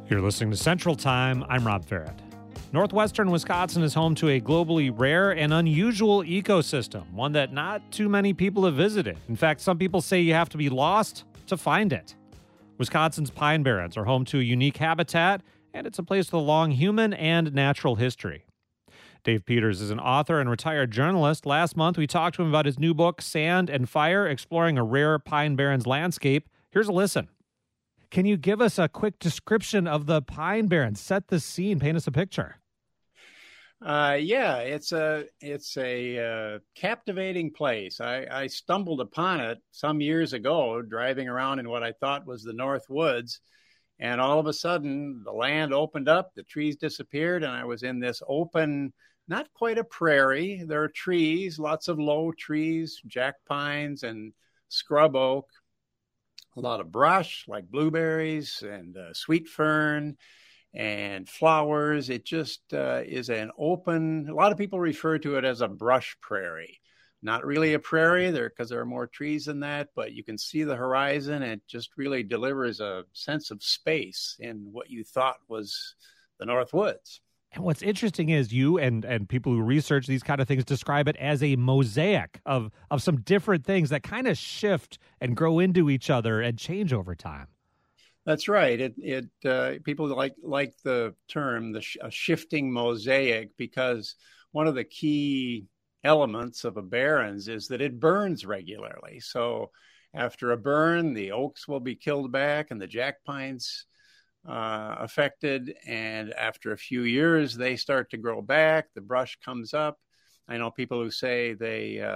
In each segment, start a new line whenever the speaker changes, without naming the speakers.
You're listening to Central Time. I'm Rob Farrett. Northwestern Wisconsin is home to a globally rare and unusual ecosystem, one that not too many people have visited. In fact, some people say you have to be lost to find it. Wisconsin's Pine Barrens are home to a unique habitat, and it's a place with a long human and natural history. Dave Peters is an author and retired journalist. Last month, we talked to him about his new book, Sand and Fire, exploring a rare Pine Barrens landscape. Here's a listen. Can you give us a quick description of the Pine Barrens? Set the scene, paint us a picture.
It's a captivating place. I stumbled upon it some years ago, driving around in what I thought was the North Woods, and all of a sudden the land opened up, the trees disappeared, and I was in this open, not quite a prairie. There are trees, lots of low trees, jack pines and scrub oak, a lot of brush like blueberries and sweet fern and flowers. It just is an open, a lot of people refer to it as a brush prairie. Not really a prairie there because there are more trees than that, but you can see the horizon. And it just really delivers a sense of space in what you thought was the North Woods.
And what's interesting is you and people who research these kind of things describe it as a mosaic of some different things that kind of shift and grow into each other and change over time.
That's right. People like the term a shifting mosaic because one of the key elements of a barrens is that it burns regularly. So after a burn, the oaks will be killed back and the jack pines affected. And after a few years, they start to grow back. The brush comes up. I know people who say they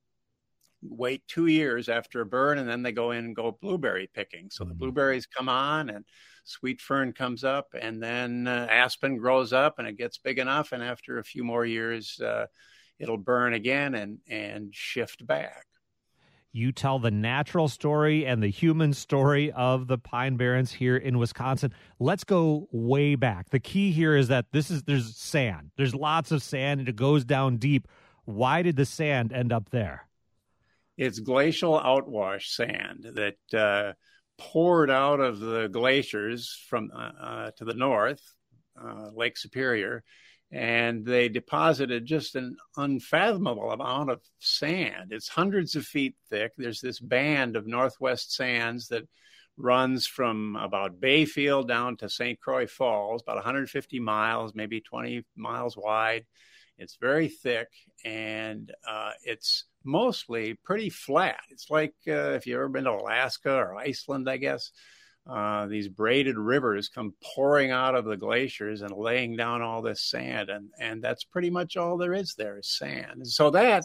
wait 2 years after a burn and then they go in and go blueberry picking. So the blueberries come on and sweet fern comes up and then aspen grows up and it gets big enough. And after a few more years, it'll burn again and shift back.
You tell the natural story and the human story of the Pine Barrens here in Wisconsin. Let's go way back. The key here is that there's sand. There's lots of sand and it goes down deep. Why did the sand end up there?
It's glacial outwash sand that poured out of the glaciers from to the north, Lake Superior, and they deposited just an unfathomable amount of sand. It's hundreds of feet thick. There's this band of Northwest sands that runs from about Bayfield down to St. Croix Falls, about 150 miles, maybe 20 miles wide. It's very thick, and it's mostly pretty flat. It's like if you've ever been to Alaska or Iceland, I guess. These braided rivers come pouring out of the glaciers and laying down all this sand. And that's pretty much all there is sand. And so the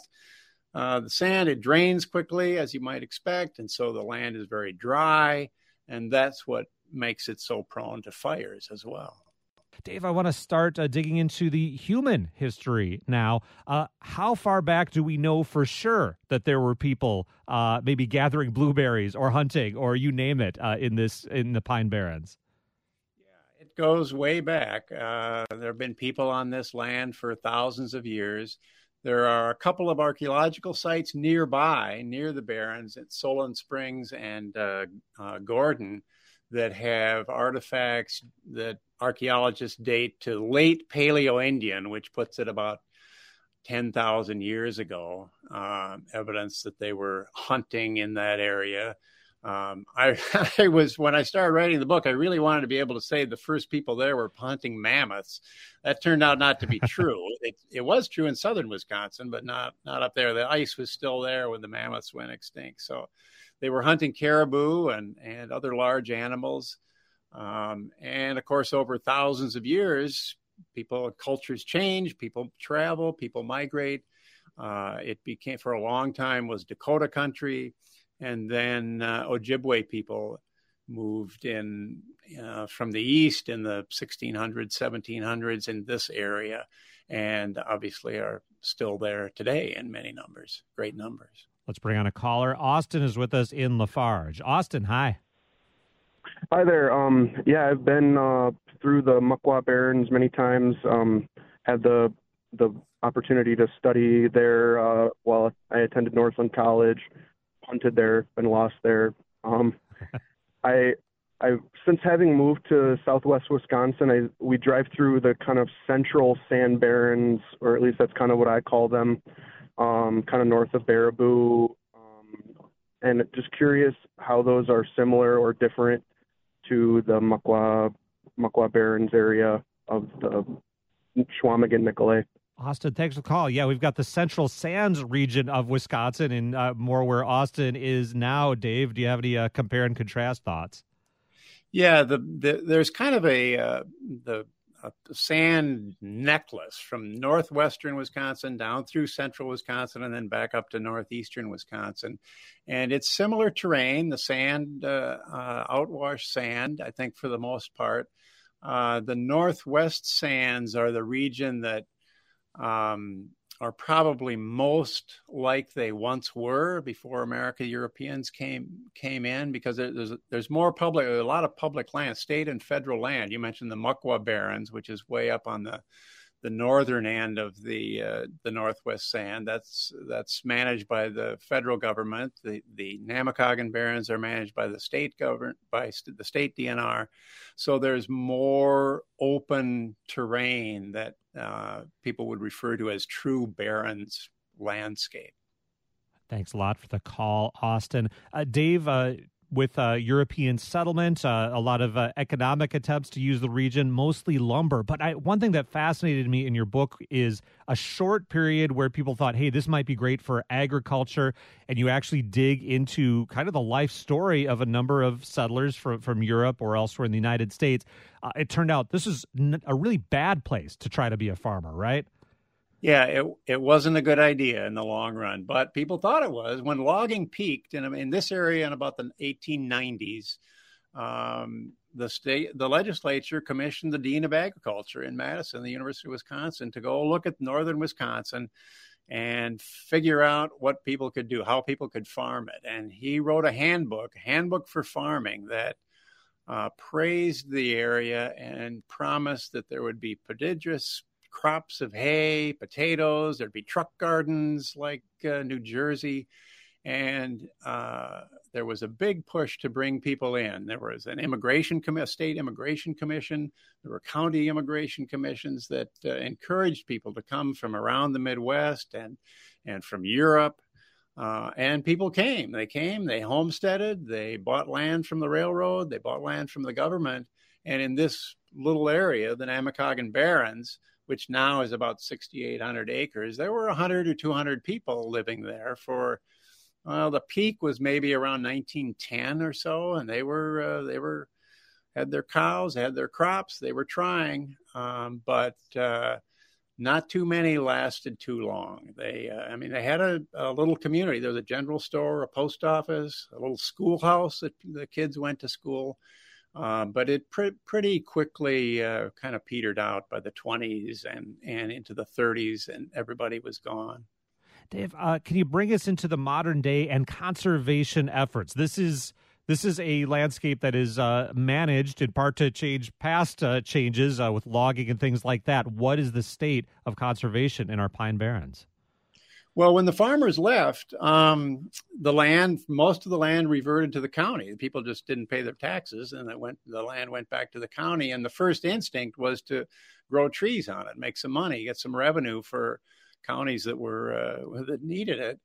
sand, it drains quickly, as you might expect. And so the land is very dry. And that's what makes it so prone to fires as well.
Dave, I want to start digging into the human history now. How far back do we know for sure that there were people maybe gathering blueberries or hunting or you name it in the Pine Barrens?
Yeah, it goes way back. There have been people on this land for thousands of years. There are a couple of archaeological sites nearby, near the Barrens at Solon Springs and Gordon, that have artifacts that archaeologists date to late Paleo-Indian, which puts it about 10,000 years ago, evidence that they were hunting in that area. When I started writing the book, I really wanted to be able to say the first people there were hunting mammoths. That turned out not to be true. It was true in southern Wisconsin, but not up there. The ice was still there when the mammoths went extinct. So they were hunting caribou and other large animals. And of course, over thousands of years, cultures change, people travel, people migrate. It became, for a long time, was Dakota country. And then Ojibwe people moved in from the east in the 1600s, 1700s in this area, and obviously are still there today in many numbers, great numbers.
Let's bring on a caller. Austin is with us in Lafarge. Austin, hi.
Hi there. I've been through the Muckwa Barrens many times. Had the opportunity to study there while I attended Northland College. Hunted there, been lost there. I since having moved to southwest Wisconsin, we drive through the kind of central sand barrens, or at least that's kind of what I call them, kind of north of Baraboo. And just curious how those are similar or different to the Muckwa Barrens area of the Chequamegon-Nicolet.
Austin, thanks for the call. Yeah, we've got the Central Sands region of Wisconsin and more where Austin is now. Dave, do you have any compare and contrast thoughts?
Yeah, there's kind of a sand necklace from northwestern Wisconsin down through central Wisconsin and then back up to northeastern Wisconsin. And it's similar terrain, the sand, outwash sand, I think for the most part. The Northwest Sands are the region that are probably most like they once were before Europeans came in, because there's more public, a lot of public land, state and federal land. You mentioned the Muckwa Barrens, which is way up on the northern end of the Northwest Sand. That's managed by the federal government. The Namakagon Barrens are managed by the state government, by the state DNR. So there's more open terrain that people would refer to as true barrens landscape.
Thanks a lot for the call, Austin. Dave, with European settlement, a lot of economic attempts to use the region, mostly lumber. But one thing that fascinated me in your book is a short period where people thought, hey, this might be great for agriculture. And you actually dig into kind of the life story of a number of settlers from Europe or elsewhere in the United States. It turned out this is a really bad place to try to be a farmer, right?
Yeah, it wasn't a good idea in the long run, but people thought it was. When logging peaked in this area in about the 1890s, the legislature commissioned the dean of agriculture in Madison, the University of Wisconsin, to go look at northern Wisconsin and figure out what people could do, how people could farm it. And he wrote a handbook for farming that praised the area and promised that there would be prodigious crops of hay, potatoes, there'd be truck gardens like New Jersey. And there was a big push to bring people in. There was an state immigration commission. There were county immigration commissions that encouraged people to come from around the Midwest and from Europe. And people came. They homesteaded. They bought land from the railroad. They bought land from the government. And in this little area, the Namakagon Barrens, which now is about 6,800 acres, there were 100 or 200 people living there for, the peak was maybe around 1910 or so. And they had their cows, had their crops, they were trying, but not too many lasted too long. They had a little community. There was a general store, a post office, a little schoolhouse that the kids went to school. But it pretty quickly kind of petered out by the 20s and into the 30s, and everybody was gone.
Dave, can you bring us into the modern day and conservation efforts? This is a landscape that is managed in part to change past changes with logging and things like that. What is the state of conservation in our Pine Barrens?
Well, when the farmers left, most of the land reverted to the county. The people just didn't pay their taxes, and the land went back to the county. And the first instinct was to grow trees on it, make some money, get some revenue for counties that needed it.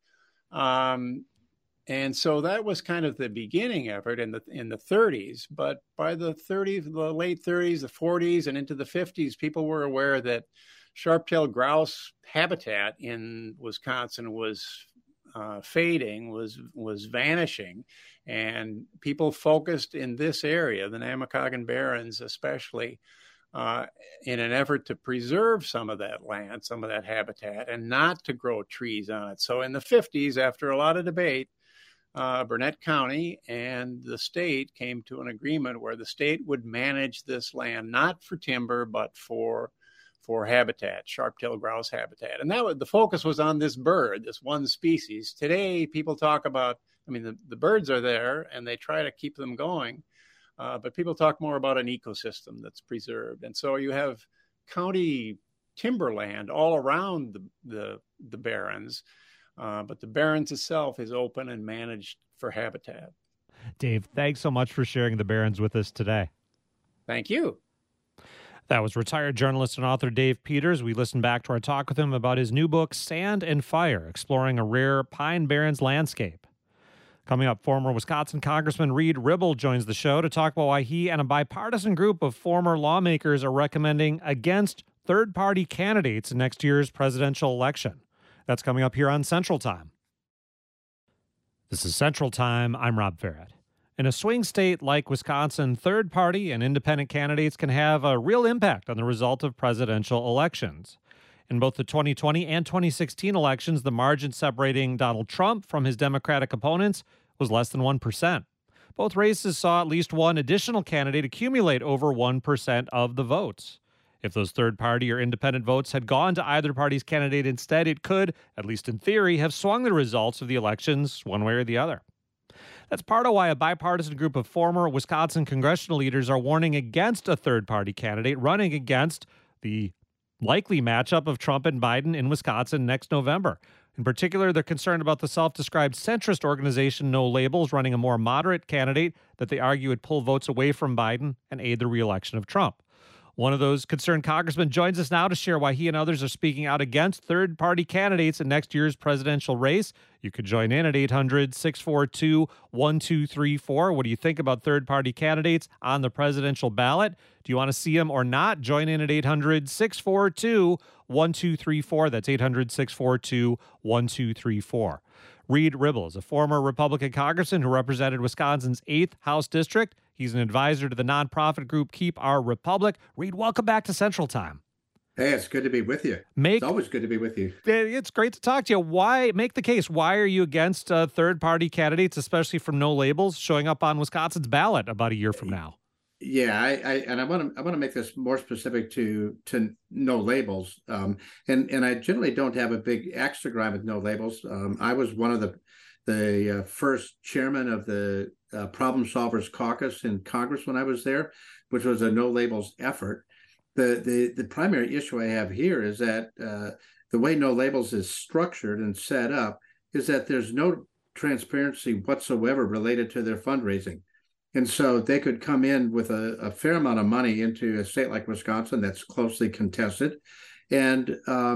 And so that was kind of the beginning effort in the 30s. But by the late 30s, the 40s, and into the 50s, people were aware that sharp-tailed grouse habitat in Wisconsin was fading, was vanishing, and people focused in this area, the Namakagon Barrens especially, in an effort to preserve some of that land, some of that habitat, and not to grow trees on it. So in the 50s, after a lot of debate, Burnett County and the state came to an agreement where the state would manage this land, not for timber, but for habitat, sharp-tailed grouse habitat. And the focus was on this bird, this one species. Today, people talk about, the birds are there and they try to keep them going, but people talk more about an ecosystem that's preserved. And so you have county timberland all around the barrens, but the barrens itself is open and managed for habitat.
Dave, thanks so much for sharing the Barrens with us today.
Thank you.
That was retired journalist and author Dave Peters. We listened back to our talk with him about his new book, Sand and Fire, exploring a rare Pine Barrens landscape. Coming up, former Wisconsin Congressman Reed Ribble joins the show to talk about why he and a bipartisan group of former lawmakers are recommending against third-party candidates in next year's presidential election. That's coming up here on Central Time. This is Central Time. I'm Rob Farrett. In a swing state like Wisconsin, third-party and independent candidates can have a real impact on the result of presidential elections. In both the 2020 and 2016 elections, the margin separating Donald Trump from his Democratic opponents was less than 1%. Both races saw at least one additional candidate accumulate over 1% of the votes. If those third-party or independent votes had gone to either party's candidate instead, it could, at least in theory, have swung the results of the elections one way or the other. That's part of why a bipartisan group of former Wisconsin congressional leaders are warning against a third-party candidate running against the likely matchup of Trump and Biden in Wisconsin next November. In particular, they're concerned about the self-described centrist organization No Labels running a more moderate candidate that they argue would pull votes away from Biden and aid the re-election of Trump. One of those concerned congressmen joins us now to share why he and others are speaking out against third-party candidates in next year's presidential race. You could join in at 800-642-1234. What do you think about third-party candidates on the presidential ballot? Do you want to see them or not? Join in at 800-642-1234. That's 800-642-1234. Reed Ribble is a former Republican congressman who represented Wisconsin's 8th House District. He's an advisor to the nonprofit group Keep Our Republic. Reed, welcome back to Central Time.
Hey, it's good to be with you. It's always good to be with you.
It's great to talk to you. Make the case. Why are you against third-party candidates, especially from No Labels, showing up on Wisconsin's ballot about a year from now?
Yeah, I want to make this more specific to No Labels, and I generally don't have a big axe to grind with No Labels. I was one of the first chairman of the Problem Solvers Caucus in Congress when I was there, which was a No Labels effort. The primary issue I have here is that the way No Labels is structured and set up is that there's no transparency whatsoever related to their fundraising. And so they could come in with a fair amount of money into a state like Wisconsin that's closely contested. And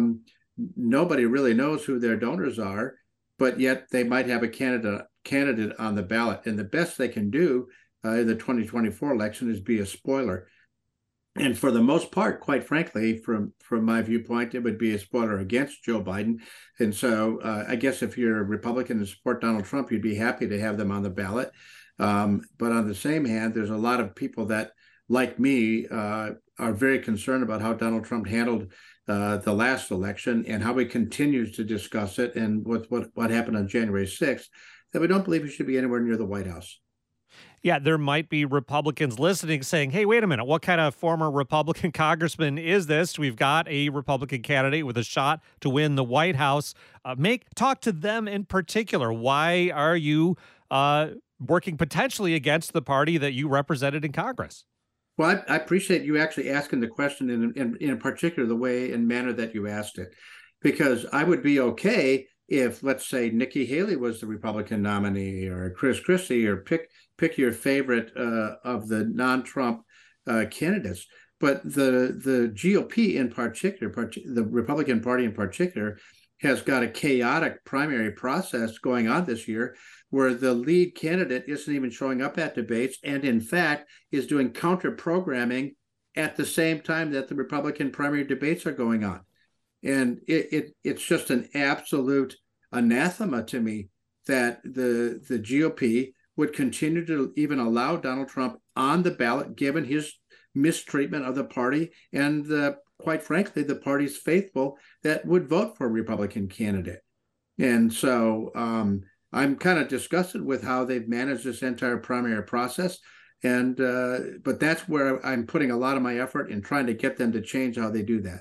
nobody really knows who their donors are, but yet they might have a candidate on the ballot. And the best they can do in the 2024 election is be a spoiler. And for the most part, quite frankly, from my viewpoint, it would be a spoiler against Joe Biden. And so I guess if you're a Republican and support Donald Trump, you'd be happy to have them on the ballot. But on the same hand, there's a lot of people that, like me, are very concerned about how Donald Trump handled the last election and how he continues to discuss it and what happened on January 6th, that we don't believe he should be anywhere near the White House.
Yeah, there might be Republicans listening saying, hey, wait a minute, what kind of former Republican congressman is this? We've got a Republican candidate with a shot to win the White House. Talk to them in particular. Why are you working potentially against the party that you represented in Congress?
Well, I appreciate you actually asking the question in particular the way and manner that you asked it, because I would be okay if, let's say, Nikki Haley was the Republican nominee or Chris Christie, or pick your favorite of the non-Trump candidates. But the GOP in particular, the Republican Party in particular, has got a chaotic primary process going on this year where the lead candidate isn't even showing up at debates and, in fact, is doing counter-programming at the same time that the Republican primary debates are going on. And it's just an absolute anathema to me that the GOP would continue to even allow Donald Trump on the ballot, given his mistreatment of the party and, quite frankly, the party's faithful that would vote for a Republican candidate. And so I'm kind of disgusted with how they've managed this entire primary process. And but that's where I'm putting a lot of my effort in trying to get them to change how they do that.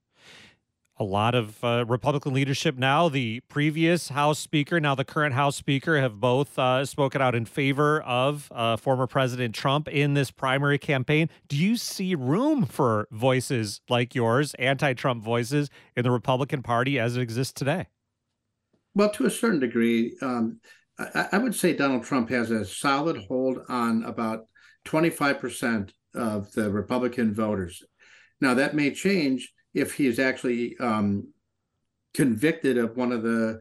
A lot of Republican leadership now, the previous House Speaker, now the current House Speaker, have both spoken out in favor of former President Trump in this primary campaign. Do you see room for voices like yours, anti-Trump voices, in the Republican Party as it exists today?
Well, to a certain degree, I would say Donald Trump has a solid hold on about 25% of the Republican voters. Now, that may change if he's actually convicted of one of the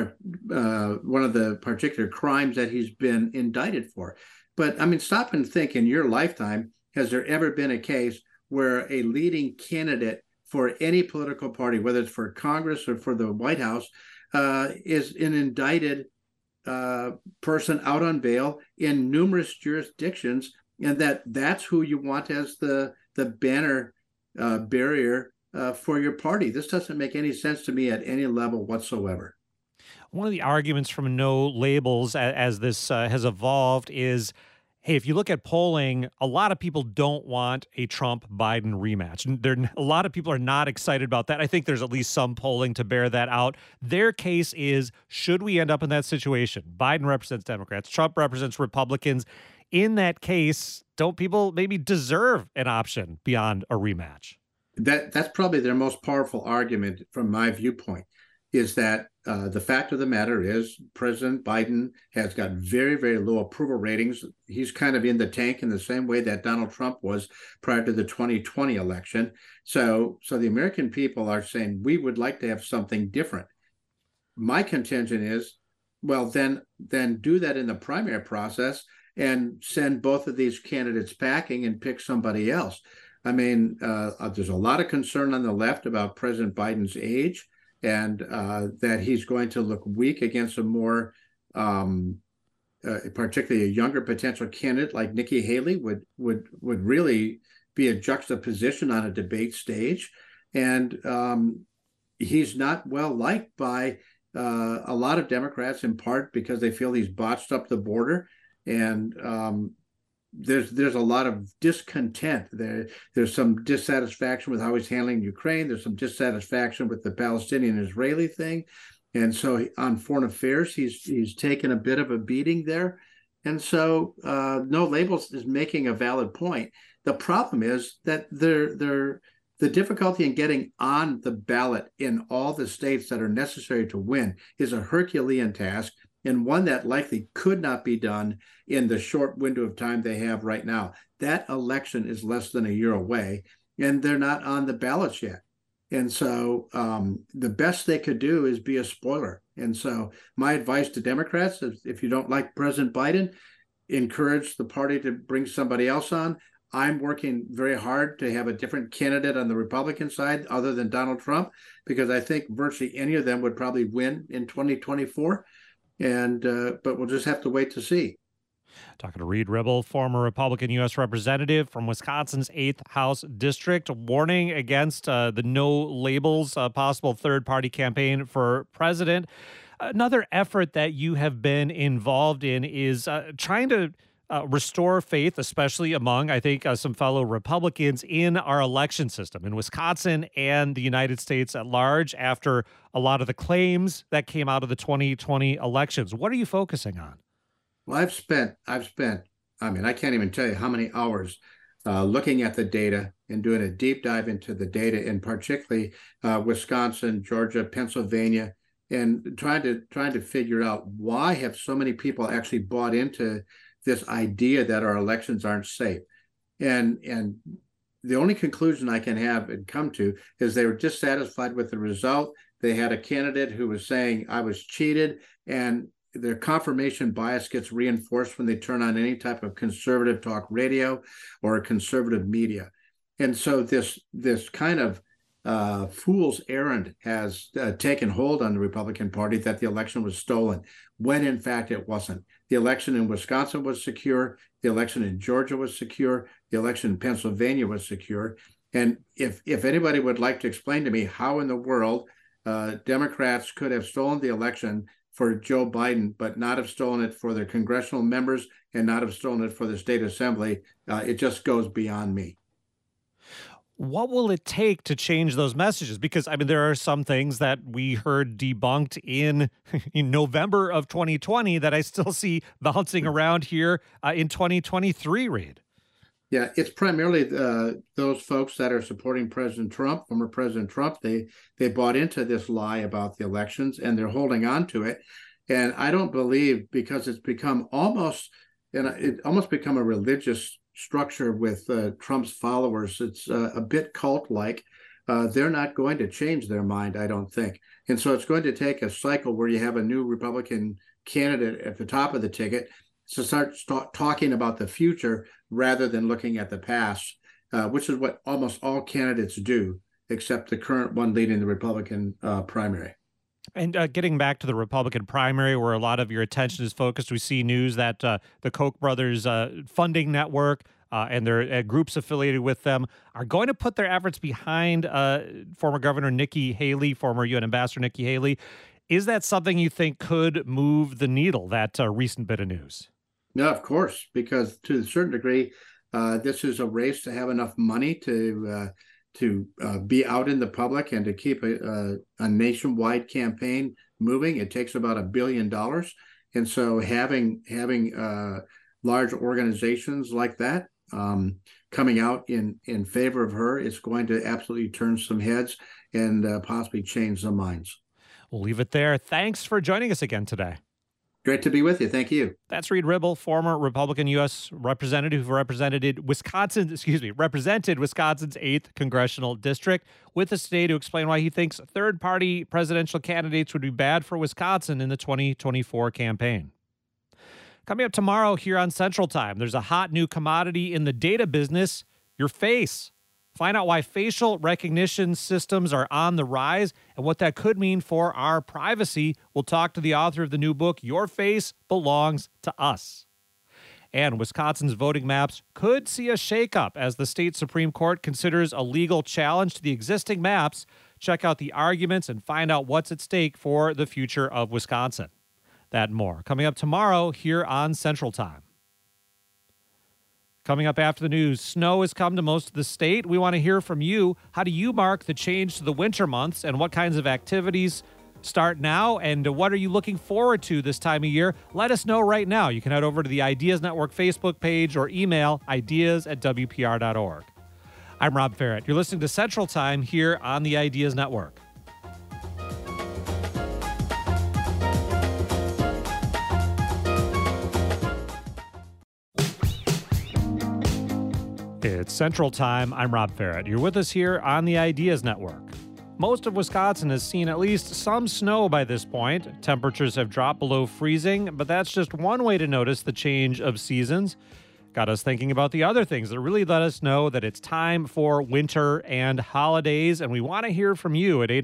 particular crimes that he's been indicted for. But I mean, stop and think, in your lifetime, has there ever been a case where a leading candidate for any political party, whether it's for Congress or for the White House, is an indicted person out on bail in numerous jurisdictions, and that's who you want as the banner barrier for your party? This doesn't make any sense to me at any level whatsoever.
One of the arguments from No Labels as this has evolved is, hey, if you look at polling, a lot of people don't want a Trump-Biden rematch. A lot of people are not excited about that. I think there's at least some polling to bear that out. Their case is, should we end up in that situation? Biden represents Democrats, Trump represents Republicans. In that case, don't people maybe deserve an option beyond a rematch?
That's probably their most powerful argument from my viewpoint, is that the fact of the matter is President Biden has got very, very low approval ratings. He's kind of in the tank in the same way that Donald Trump was prior to the 2020 election. So the American people are saying, we would like to have something different. My contention is, well, then do that in the primary process and send both of these candidates packing and pick somebody else. I mean, there's a lot of concern on the left about President Biden's age, and that he's going to look weak against a more, particularly a younger potential candidate like Nikki Haley would really be a juxtaposition on a debate stage. And he's not well liked by a lot of Democrats, in part because they feel he's botched up the border. And there's a lot of discontent. There's some dissatisfaction with how he's handling Ukraine. There's some dissatisfaction with the Palestinian-Israeli thing. And so on foreign affairs, he's taken a bit of a beating there. And so No Labels is making a valid point. The problem is that the difficulty in getting on the ballot in all the states that are necessary to win is a Herculean task, and one that likely could not be done in the short window of time they have right now. That election is less than a year away, and they're not on the ballots yet. And so the best they could do is be a spoiler. And so my advice to Democrats is, if you don't like President Biden, encourage the party to bring somebody else on. I'm working very hard to have a different candidate on the Republican side other than Donald Trump, because I think virtually any of them would probably win in 2024. But we'll just have to wait to see.
Talking to Reed Ribble, former Republican U.S. representative from Wisconsin's 8th House District, warning against the No Labels possible third-party campaign for president. Another effort that you have been involved in is trying to restore faith, especially among, I think, some fellow Republicans in our election system in Wisconsin and the United States at large after a lot of the claims that came out of the 2020 elections. What are you focusing on?
Well, I've spent, I mean, I can't even tell you how many hours looking at the data and doing a deep dive into the data, and particularly Wisconsin, Georgia, Pennsylvania, and trying to figure out why have so many people actually bought into this idea that our elections aren't safe. And the only conclusion I can have and come to is they were dissatisfied with the result. They had a candidate who was saying, I was cheated, and their confirmation bias gets reinforced when they turn on any type of conservative talk radio or conservative media. And so this kind of fool's errand has taken hold on the Republican Party, that the election was stolen, when in fact it wasn't. The election in Wisconsin was secure. The election in Georgia was secure. The election in Pennsylvania was secure. And if anybody would like to explain to me how in the world Democrats could have stolen the election for Joe Biden, but not have stolen it for their congressional members and not have stolen it for the state assembly, it just goes beyond me.
What will it take to change those messages? Because, I mean, there are some things that we heard debunked in November of 2020 that I still see bouncing around here in 2023, Reed.
Yeah, it's primarily those folks that are supporting President Trump, former President Trump. They bought into this lie about the elections, and they're holding on to it. And I don't believe, because it's become almost become a religious structure with Trump's followers. It's a bit cult-like. They're not going to change their mind, I don't think. And so it's going to take a cycle where you have a new Republican candidate at the top of the ticket to start talking about the future rather than looking at the past, which is what almost all candidates do, except the current one leading the Republican primary.
And getting back to the Republican primary, where a lot of your attention is focused, we see news that the Koch brothers funding network and their groups affiliated with them are going to put their efforts behind former Governor Nikki Haley, former UN Ambassador Nikki Haley. Is that something you think could move the needle, that recent bit of news?
No, of course, because to a certain degree, this is a race to have enough money to be out in the public and to keep a nationwide campaign moving. It takes about $1 billion. And so having large organizations like that coming out in favor of her is going to absolutely turn some heads and possibly change some minds.
We'll leave it there. Thanks for joining us again today.
Great to be with you. Thank you.
That's Reed Ribble, former Republican U.S. representative who represented Wisconsin's 8th congressional district, with us today to explain why he thinks third-party presidential candidates would be bad for Wisconsin in the 2024 campaign. Coming up tomorrow here on Central Time, there's a hot new commodity in the data business, your face. Find out why facial recognition systems are on the rise and what that could mean for our privacy. We'll talk to the author of the new book, Your Face Belongs to Us. And Wisconsin's voting maps could see a shakeup as the state Supreme Court considers a legal challenge to the existing maps. Check out the arguments and find out what's at stake for the future of Wisconsin. That and more coming up tomorrow here on Central Time. Coming up after the news, snow has come to most of the state. We want to hear from you. How do you mark the change to the winter months, and what kinds of activities start now, and what are you looking forward to this time of year? Let us know right now. You can head over to the Ideas Network Facebook page or email ideas@wpr.org. I'm Rob Ferrett. You're listening to Central Time here on the Ideas Network. It's Central Time. I'm Rob Ferrett. You're with us here on the Ideas Network. Most of Wisconsin has seen at least some snow by this point. Temperatures have dropped below freezing, but that's just one way to notice the change of seasons. Got us thinking about the other things that really let us know that it's time for winter and holidays, and we want to hear from you at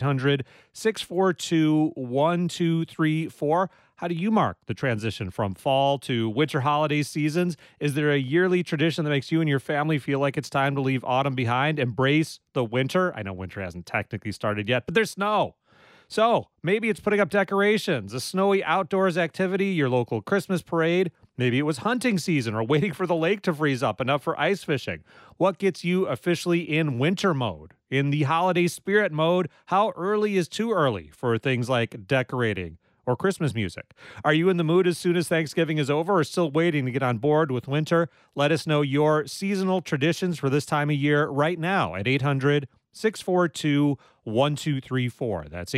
800-642-1234. How do you mark the transition from fall to winter holiday seasons? Is there a yearly tradition that makes you and your family feel like it's time to leave autumn behind, embrace the winter? I know winter hasn't technically started yet, but there's snow. So maybe it's putting up decorations, a snowy outdoors activity, your local Christmas parade. Maybe it was hunting season or waiting for the lake to freeze up enough for ice fishing. What gets you officially in winter mode? In the holiday spirit mode, how early is too early for things like decorating or Christmas music? Are you in the mood as soon as Thanksgiving is over, or still waiting to get on board with winter? Let us know your seasonal traditions for this time of year right now at 800-642-1234. That's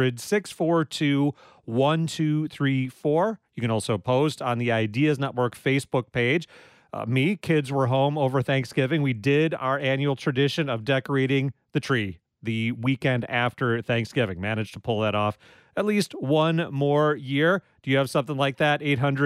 800-642-1234. You can also post on the Ideas Network Facebook page. Kids were home over Thanksgiving. We did our annual tradition of decorating the tree the weekend after Thanksgiving. Managed to pull that off at least one more year. Do you have something like that?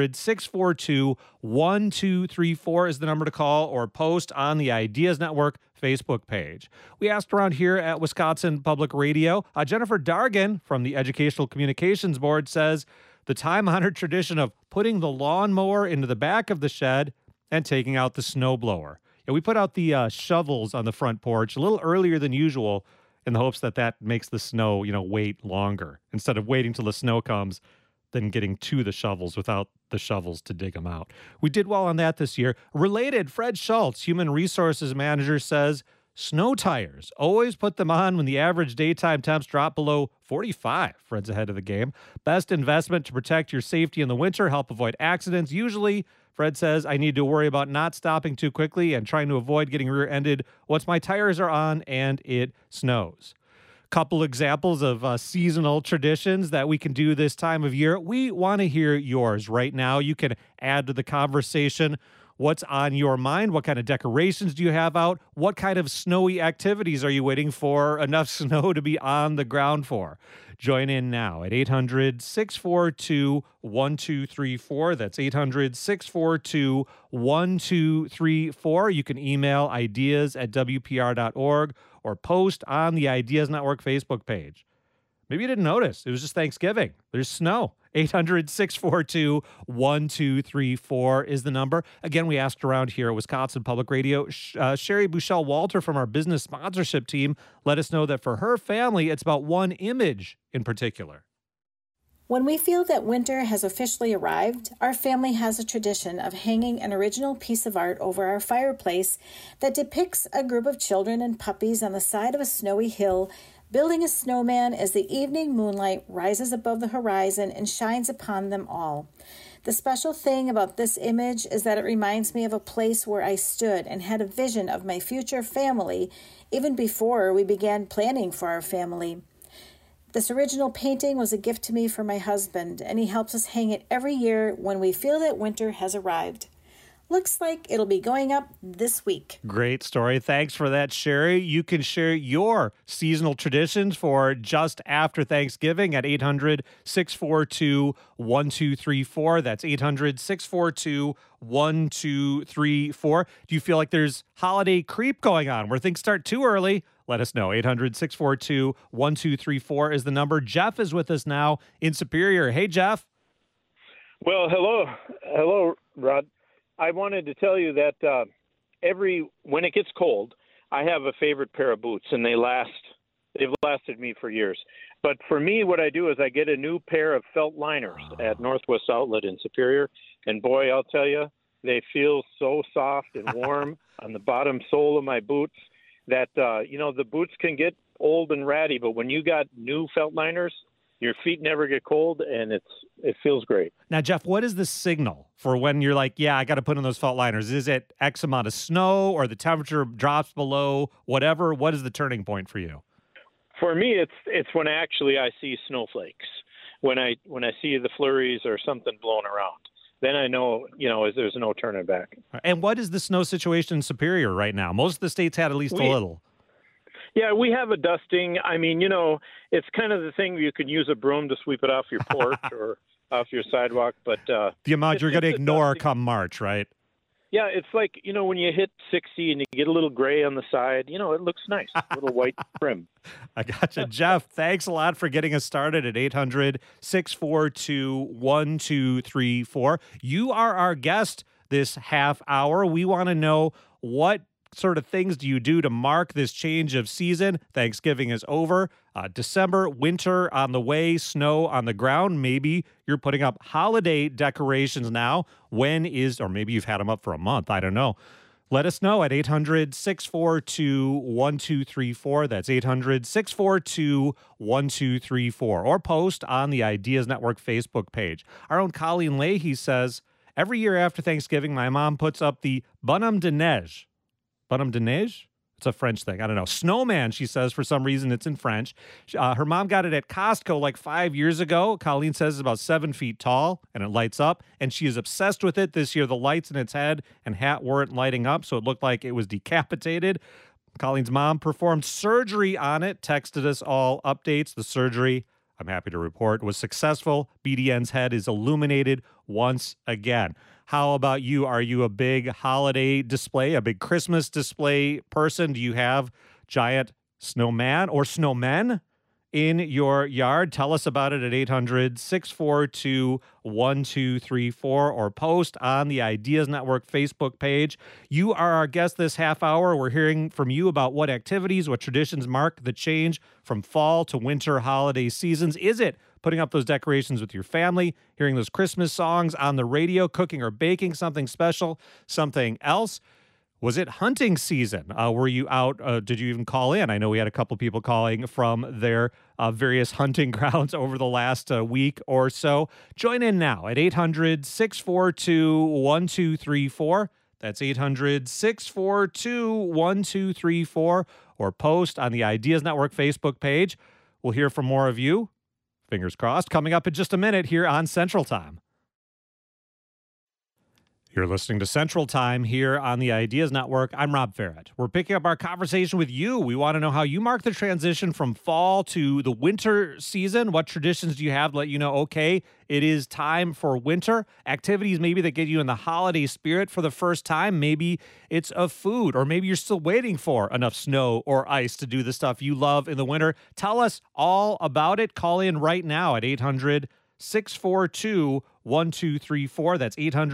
800-642-1234 is the number to call, or post on the Ideas Network Facebook page. We asked around here at Wisconsin Public Radio. Jennifer Dargan from the Educational Communications Board says the time-honored tradition of putting the lawnmower into the back of the shed and taking out the snowblower. Yeah, we put out the shovels on the front porch a little earlier than usual, in the hopes that that makes the snow, wait longer, instead of waiting till the snow comes, then getting to the shovels without the shovels to dig them out. We did well on that this year. Related, Fred Schultz, Human Resources Manager, says snow tires. Always put them on when the average daytime temps drop below 45. Fred's ahead of the game. Best investment to protect your safety in the winter, help avoid accidents. Usually, Fred says, I need to worry about not stopping too quickly and trying to avoid getting rear-ended once my tires are on and it snows. Couple examples of seasonal traditions that we can do this time of year. We want to hear yours right now. You can add to the conversation. what's on your mind. What kind of decorations do you have out? What kind of snowy activities are you waiting for enough snow to be on the ground for? Join in now at 800-642-1234. That's 800-642-1234. You can email ideas@wpr.org or post on the Ideas Network Facebook page. Maybe you didn't notice. It was just Thanksgiving. There's snow. 800-642-1234 is the number. Again, we asked around here at Wisconsin Public Radio. Sherry Bushell Walter from our business sponsorship team let us know that for her family, it's about one image in particular.
When we feel that winter has officially arrived, our family has a tradition of hanging an original piece of art over our fireplace that depicts a group of children and puppies on the side of a snowy hill building a snowman as the evening moonlight rises above the horizon and shines upon them all. The special thing about this image is that it reminds me of a place where I stood and had a vision of my future family even before we began planning for our family. This original painting was a gift to me from my husband, and he helps us hang it every year when we feel that winter has arrived. Looks like it'll be going up this week.
Great story. Thanks for that, Sherry. You can share your seasonal traditions for just after Thanksgiving at 800-642-1234. That's 800-642-1234. Do you feel like there's holiday creep going on where things start too early? Let us know. 800-642-1234 is the number. Jeff is with us now in Superior. Hey, Jeff.
Well, hello, Rod. I wanted to tell you that when it gets cold, I have a favorite pair of boots, and they've lasted me for years. But for me, what I do is I get a new pair of felt liners at Northwest Outlet in Superior, and boy, I'll tell you, they feel so soft and warm on the bottom sole of my boots that the boots can get old and ratty, but when you got new felt liners, your feet never get cold, and it feels great.
Now, Jeff, what is the signal for when you're like, yeah, I got to put in those felt liners? Is it X amount of snow or the temperature drops below whatever? What is the turning point for you?
For me, it's when I see snowflakes, when I see the flurries or something blowing around. Then I know, there's no turning back.
And what is the snow situation in Superior right now? Most of the states had at least a little.
Yeah, we have a dusting. I mean, it's kind of the thing you can use a broom to sweep it off your porch or off your sidewalk. But
the amount you're going to ignore come March, right?
Yeah, it's like, when you hit 60 and you get a little gray on the side, it looks nice, a little white trim.
I gotcha. Jeff, thanks a lot for getting us started at 800-642-1234. You are our guest this half hour. We want to know what sort of things do you do to mark this change of season? Thanksgiving is over. December, winter on the way, snow on the ground. Maybe you're putting up holiday decorations now. Or maybe you've had them up for a month. I don't know. Let us know at 800-642-1234. That's 800-642-1234. Or post on the Ideas Network Facebook page. Our own Colleen Leahy says, every year after Thanksgiving, my mom puts up the bonhomme de neige. Bonhomme de neige? It's a French thing. I don't know. Snowman, she says. For some reason, it's in French. Her mom got it at Costco like 5 years ago. Colleen says it's about 7 feet tall, and it lights up. And she is obsessed with it. This year, the lights in its head and hat weren't lighting up, so it looked like it was decapitated. Colleen's mom performed surgery on it, texted us all updates. The surgery, I'm happy to report, was successful. BDN's head is illuminated once again. How about you? Are you a big holiday display, a big Christmas display person? Do you have giant snowman or snowmen in your yard? Tell us about it at 800-642-1234 or post on the Ideas Network Facebook page. You are our guest this half hour. We're hearing from you about what activities, what traditions mark the change from fall to winter holiday seasons. Is it putting up those decorations with your family, hearing those Christmas songs on the radio, cooking or baking something special, something else? Was it hunting season? Were you out? Did you even call in? I know we had a couple people calling from their various hunting grounds over the last week or so. Join in now at 800-642-1234. That's 800-642-1234 or post on the Ideas Network Facebook page. We'll hear from more of you. Fingers crossed. Coming up in just a minute here on Central Time. You're listening to Central Time here on the Ideas Network. I'm Rob Farrett. We're picking up our conversation with you. We want to know how you mark the transition from fall to the winter season. What traditions do you have to let you know, okay, it is time for winter? Activities maybe that get you in the holiday spirit for the first time. Maybe it's a food, or maybe you're still waiting for enough snow or ice to do the stuff you love in the winter. Tell us all about it. Call in right now at 800-642-1234. That's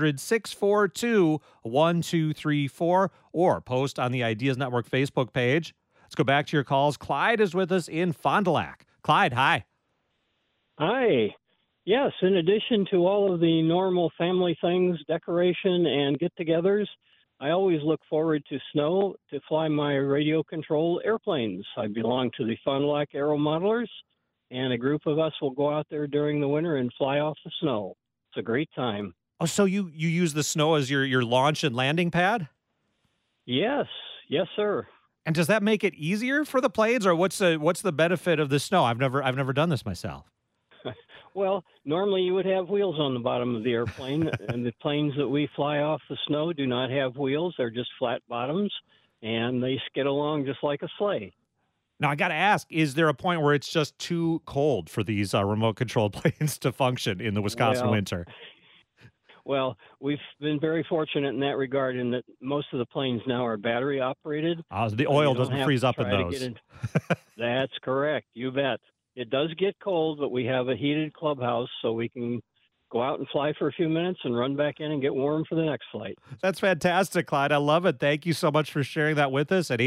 800-642-1234, or post on the Ideas Network Facebook page. Let's go back to your calls. Clyde is with us in Fond du Lac. Clyde, hi.
Hi. Yes, in addition to all of the normal family things, decoration and get-togethers, I always look forward to snow to fly my radio-controlled airplanes. I belong to the Fond du Lac Aero Modelers, and a group of us will go out there during the winter and fly off the snow. It's a great time.
Oh, so you use the snow as your launch and landing pad?
Yes, sir.
And does that make it easier for the planes, or what's the benefit of the snow? I've never done this myself.
Well, normally you would have wheels on the bottom of the airplane, and the planes that we fly off the snow do not have wheels. They're just flat bottoms, and they skid along just like a sleigh.
Now, I got to ask, is there a point where it's just too cold for these remote-controlled planes to function in the Wisconsin winter?
Well, we've been very fortunate in that regard in that most of the planes now are battery-operated.
So the oil doesn't freeze up in those.
That's correct. You bet. It does get cold, but we have a heated clubhouse, so we can go out and fly for a few minutes and run back in and get warm for the next flight.
That's fantastic, Clyde. I love it. Thank you so much for sharing that with us at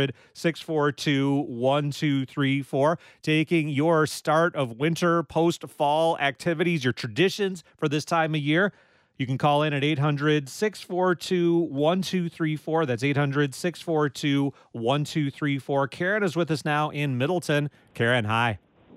800-642-1234. Taking your start of winter, post-fall activities, your traditions for this time of year. You can call in at 800-642-1234. That's 800-642-1234. Karen is with us now in Middleton. Karen, hi.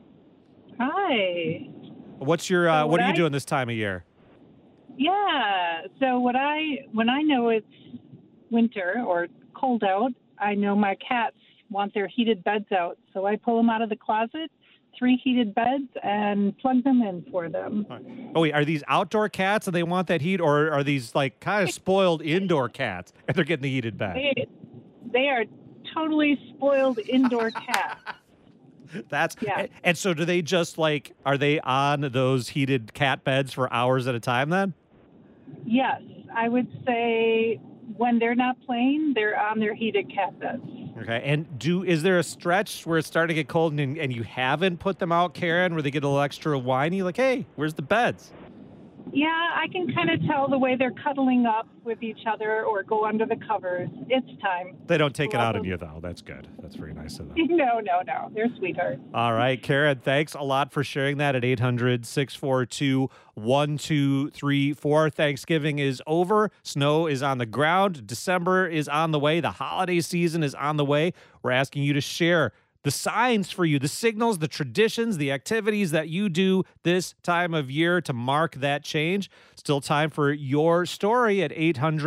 Hi.
What's your what are you doing this time of year?
Yeah. So when I know it's winter or cold out, I know my cats want their heated beds out. So I pull them out of the closet, 3 heated beds, and plug them in for them.
Oh, wait, are these outdoor cats and they want that heat, or are these like kind of spoiled indoor cats and they're getting the heated bed?
They are totally spoiled indoor cats.
And so do they just are they on those heated cat beds for hours at a time then?
Yes, I would say when they're not playing, they're on their heated cat beds.
Okay, and is there a stretch where it's starting to get cold and you haven't put them out, Karen, where they get a little extra whiny, like, hey, where's the beds?
Yeah, I can kind of tell the way they're cuddling up with each other or go under the covers. It's time.
They don't take it out on you, though. That's good. That's very nice of them.
No. They're sweethearts.
All right, Karen, thanks a lot for sharing that at 800-642-1234. Thanksgiving is over. Snow is on the ground. December is on the way. The holiday season is on the way. We're asking you to share the signs for you, the signals, the traditions, the activities that you do this time of year to mark that change. Still time for your story at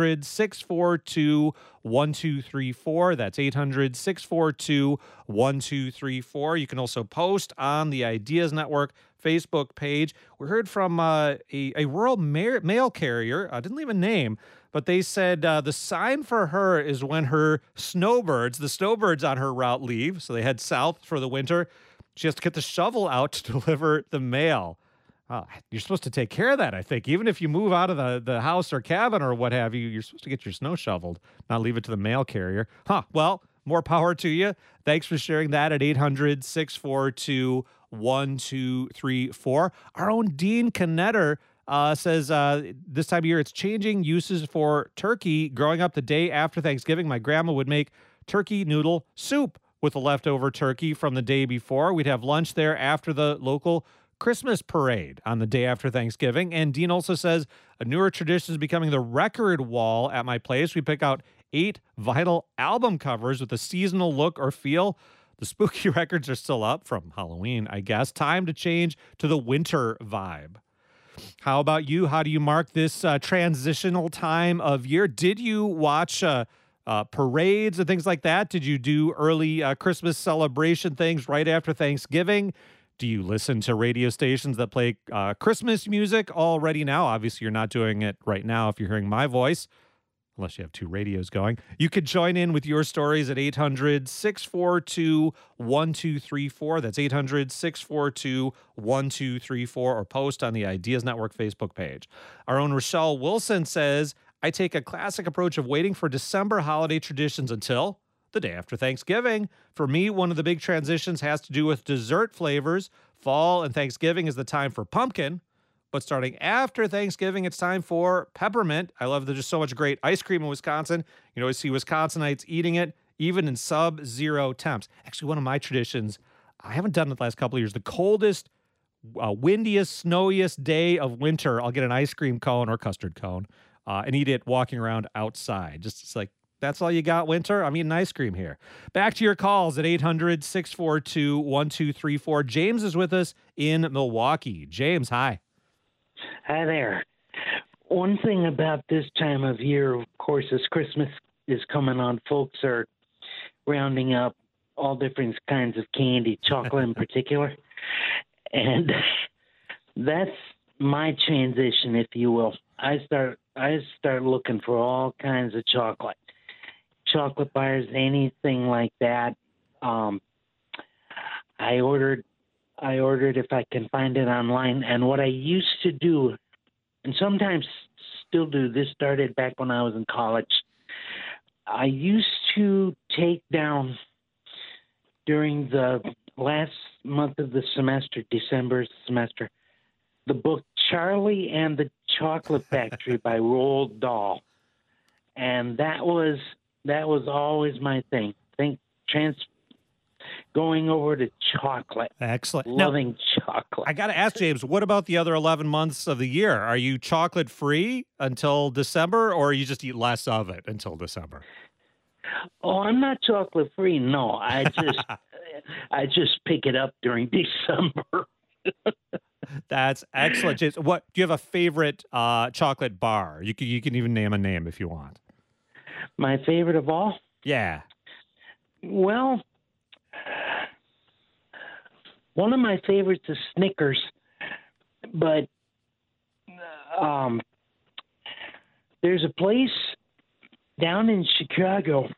800-642-1234. That's 800-642-1234. You can also post on the Ideas Network Facebook page. We heard from a rural mail carrier, didn't leave a name, but they said the sign for her is when the snowbirds on her route leave, so they head south for the winter. She has to get the shovel out to deliver the mail. You're supposed to take care of that, I think. Even if you move out of the house or cabin or what have you, you're supposed to get your snow shoveled, not leave it to the mail carrier. Well, more power to you. Thanks for sharing that at 800-642-1234. Our own Dean Knetter says this time of year it's changing uses for turkey. Growing up the day after Thanksgiving, my grandma would make turkey noodle soup with the leftover turkey from the day before. We'd have lunch there after the local Christmas parade on the day after Thanksgiving. And Dean also says a newer tradition is becoming the record wall at my place. We pick out 8 vinyl album covers with a seasonal look or feel. The spooky records are still up from Halloween, I guess. Time to change to the winter vibe. How about you? How do you mark this transitional time of year? Did you watch parades and things like that? Did you do early Christmas celebration things right after Thanksgiving? Do you listen to radio stations that play Christmas music already now? Obviously, you're not doing it right now if you're hearing my voice, unless you have two radios going. You could join in with your stories at 800-642-1234. That's 800-642-1234, or post on the Ideas Network Facebook page. Our own Rochelle Wilson says, I take a classic approach of waiting for December holiday traditions until the day after Thanksgiving. For me, one of the big transitions has to do with dessert flavors. Fall and Thanksgiving is the time for pumpkin, but starting after Thanksgiving, it's time for peppermint. I love there's just so much great ice cream in Wisconsin. You always see Wisconsinites eating it, even in sub-zero temps. Actually, one of my traditions, I haven't done it the last couple of years, the coldest, windiest, snowiest day of winter, I'll get an ice cream cone or custard cone and eat it walking around outside. Just it's like, that's all you got, winter? I'm eating ice cream here. Back to your calls at 800-642-1234. James is with us in Milwaukee. James, hi.
Hi there. One thing about this time of year, of course, as Christmas is coming on, folks are rounding up all different kinds of candy, chocolate in particular. And that's my transition, if you will. I start looking for all kinds of chocolate bars, anything like that. I ordered if I can find it online. And what I used to do, and sometimes still do, this started back when I was in college. I used to take down during the last month of the semester, December's semester, the book Charlie and the Chocolate Factory by Roald Dahl. And that was always my thing. Going over to chocolate.
Excellent.
Loving chocolate.
I got to ask, James, what about the other 11 months of the year? Are you chocolate free until December, or you just eat less of it until December?
Oh, I'm not chocolate free. No, I just pick it up during December.
That's excellent, James. What do you have a favorite chocolate bar? You can even name a name if you want.
My favorite of all?
Yeah.
Well, one of my favorites is Snickers, but there's a place down in Chicago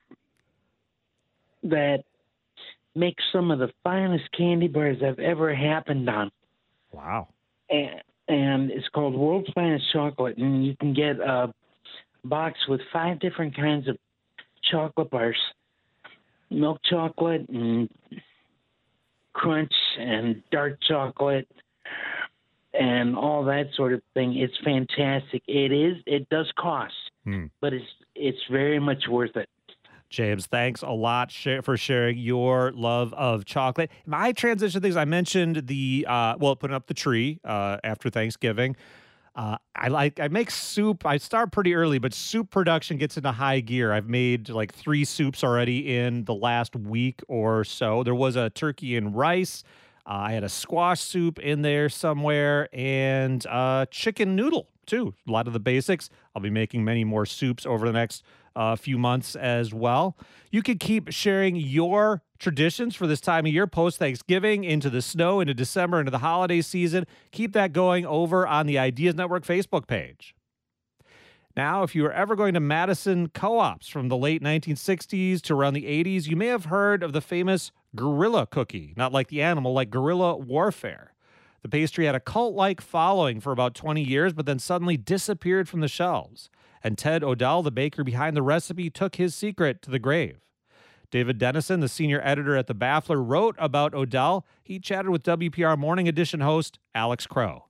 that makes some of the finest candy bars I've ever happened on.
Wow.
And it's called World's Finest Chocolate, and you can get a box with 5 different kinds of chocolate bars. Milk chocolate and crunch and dark chocolate and all that sort of thing. It's fantastic. It does cost, but it's very much worth it.
James, thanks a lot for sharing your love of chocolate. My transition things, I mentioned putting up the tree after Thanksgiving. I make soup. I start pretty early, but soup production gets into high gear. I've made like 3 soups already in the last week or so. There was a turkey and rice. I had a squash soup in there somewhere, and chicken noodle too. A lot of the basics. I'll be making many more soups over the next few months as well. You could keep sharing your traditions for this time of year, post-Thanksgiving, into the snow, into December, into the holiday season. Keep that going over on the Ideas Network Facebook page. Now, if you were ever going to Madison co-ops from the late 1960s to around the 80s, you may have heard of the famous Gorilla cookie, not like the animal, like guerrilla warfare. The pastry had a cult-like following for about 20 years, but then suddenly disappeared from the shelves. And Ted Odell, the baker behind the recipe, took his secret to the grave. David Dennison, the senior editor at The Baffler, wrote about Odell. He chatted with WPR Morning Edition host Alex Crow.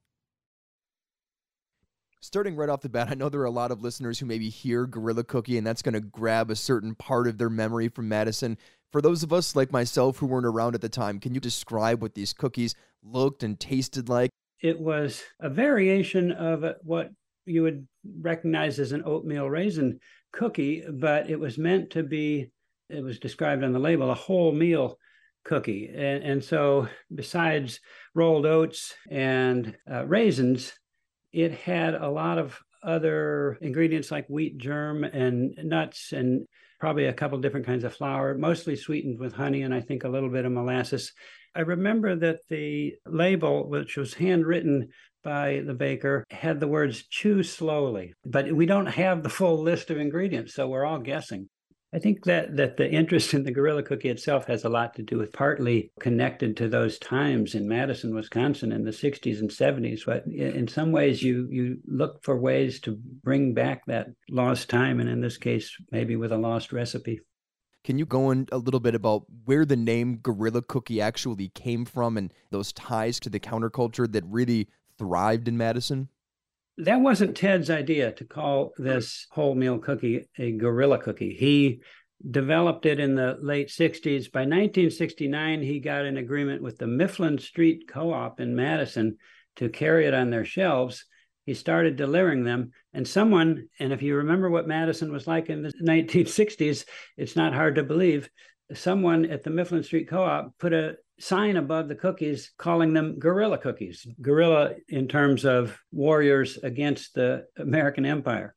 Starting right off the bat, I know there are a lot of listeners who maybe hear Gorilla Cookie, and that's going to grab a certain part of their memory from Madison. For those of us like myself who weren't around at the time, can you describe what these cookies looked and tasted like?
It was a variation of what you would recognize as an oatmeal raisin cookie, but it was meant to be, it was described on the label, a whole meal cookie. And so besides rolled oats and raisins, it had a lot of other ingredients like wheat germ and nuts and probably a couple different kinds of flour, mostly sweetened with honey and I think a little bit of molasses. I remember that the label, which was handwritten by the baker, had the words "chew slowly," but we don't have the full list of ingredients, so we're all guessing. I think that the interest in the Gorilla Cookie itself has a lot to do with partly connected to those times in Madison, Wisconsin in the 60s and 70s. But in some ways, you look for ways to bring back that lost time, and in this case, maybe with a lost recipe.
Can you go in a little bit about where the name Gorilla Cookie actually came from and those ties to the counterculture that really thrived in Madison?
That wasn't Ted's idea to call this wholemeal cookie a Gorilla Cookie. He developed it in the late 60s. By 1969, he got an agreement with the Mifflin Street Co-op in Madison to carry it on their shelves. He started delivering them, and if you remember what Madison was like in the 1960s, it's not hard to believe, someone at the Mifflin Street Co-op put a sign above the cookies calling them Gorilla Cookies. Gorilla in terms of warriors against the American Empire.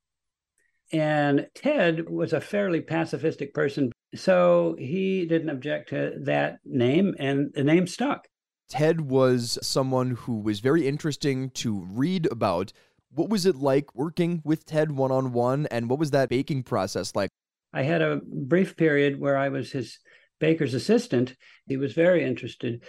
And Ted was a fairly pacifistic person, so he didn't object to that name, and the name stuck.
Ted was someone who was very interesting to read about. What was it like working with Ted one-on-one, and what was that baking process like?
I had a brief period where I was his baker's assistant. He was very interested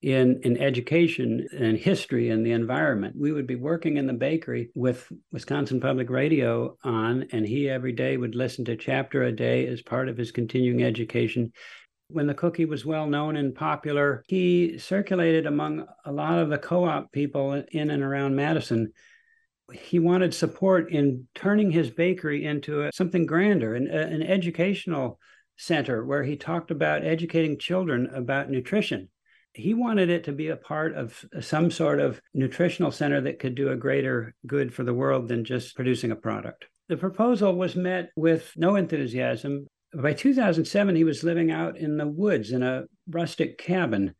in education and history and the environment. We would be working in the bakery with Wisconsin Public Radio on, and he every day would listen to a chapter a day as part of his continuing education. When the cookie was well known and popular, he circulated among a lot of the co-op people in and around Madison. He wanted support in turning his bakery into something grander, an educational center where he talked about educating children about nutrition. He wanted it to be a part of some sort of nutritional center that could do a greater good for the world than just producing a product. The proposal was met with no enthusiasm. By 2007, he was living out in the woods in a rustic cabin.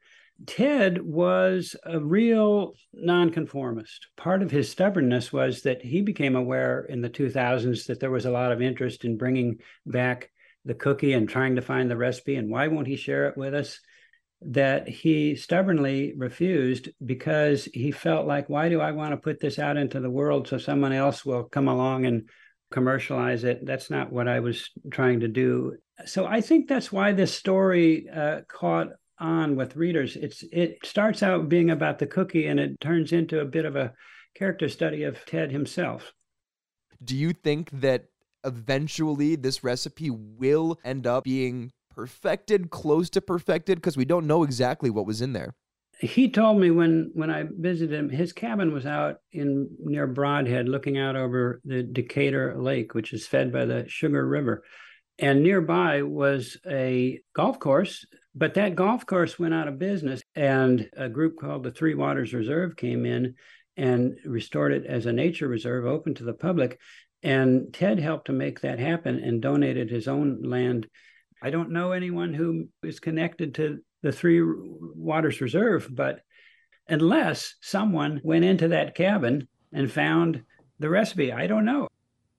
Ted was a real nonconformist. Part of his stubbornness was that he became aware in the 2000s that there was a lot of interest in bringing back the cookie and trying to find the recipe, and why won't he share it with us? That he stubbornly refused because he felt like, why do I want to put this out into the world so someone else will come along and commercialize it? That's not what I was trying to do. So I think that's why this story caught on with readers. It starts out being about the cookie and it turns into a bit of a character study of Ted himself.
Do you think that eventually this recipe will end up being perfected, close to perfected? Because we don't know exactly what was in there.
He told me when I visited him, his cabin was out near Brodhead, looking out over the Decatur Lake, which is fed by the Sugar River. And nearby was a golf course, but that golf course went out of business, and a group called the Three Waters Reserve came in and restored it as a nature reserve open to the public. And Ted helped to make that happen and donated his own land. I don't know anyone who is connected to the Three Waters Reserve, but unless someone went into that cabin and found the recipe, I don't know.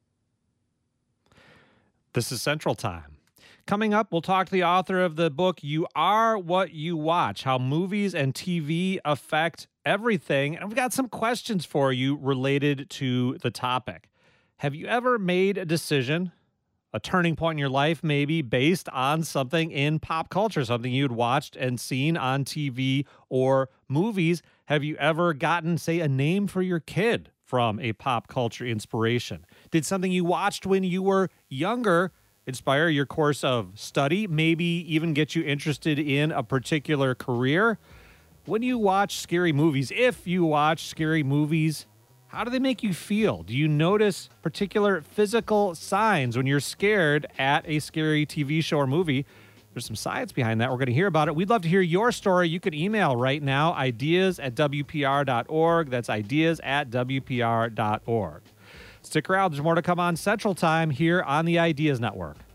This is Central Time. Coming up, we'll talk to the author of the book, You Are What You Watch, How Movies and TV Affect Everything. And we've got some questions for you related to the topic. Have you ever made a decision, a turning point in your life maybe, based on something in pop culture, something you'd watched and seen on TV or movies? Have you ever gotten, say, a name for your kid from a pop culture inspiration? Did something you watched when you were younger inspire your course of study, maybe even get you interested in a particular career? When you watch scary movies, if you watch scary movies, how do they make you feel? Do you notice particular physical signs when you're scared at a scary TV show or movie? There's some science behind that. We're going to hear about it. We'd love to hear your story. You can email right now, ideas@wpr.org. That's ideas@wpr.org. Stick around. There's more to come on Central Time here on the Ideas Network.